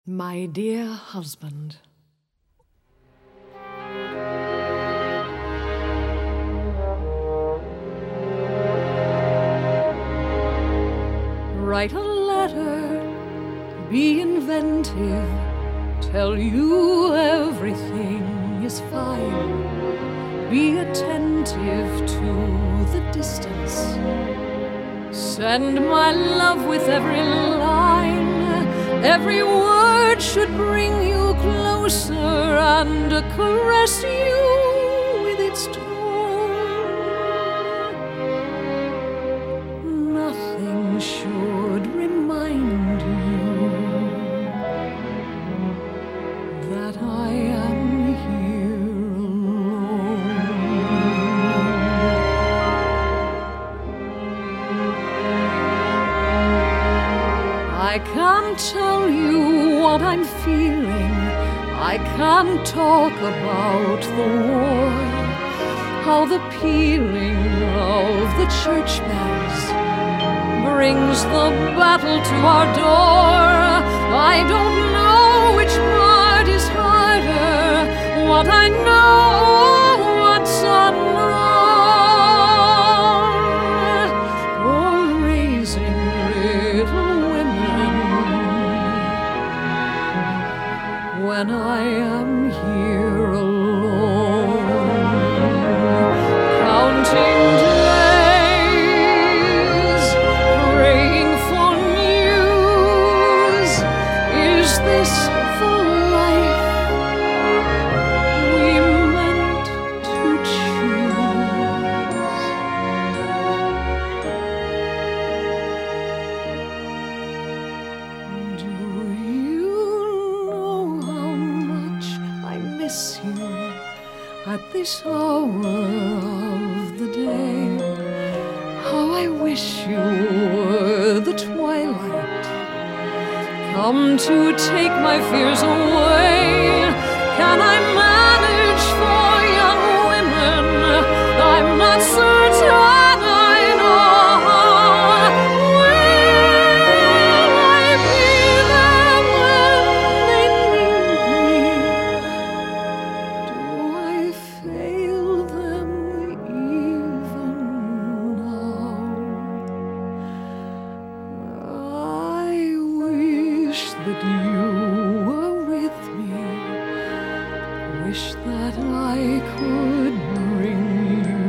My dear husband, write a letter, be inventive, tell you everything is fine, be attentive to the distance, send my love with every line, every word should bring you closer and caress you with its tone. Nothing should remind you that I am here alone. I can't tell you what I'm feeling, I can't talk about the war, how the pealing of the church bells brings the battle to our door. I don't know which part is harder, what I know, what's unknown, or raising little women when I am here alone, counting days, praying for news. Is this the life we meant to choose? Do you know how much I miss you at this hour of the day? How I wish you were the twilight, come to take my fears away. Can I manage for young women? I'm not certain I know. Will I be there when they need me? Do I fail them even now? I wish that you were with me, wish that I could bring you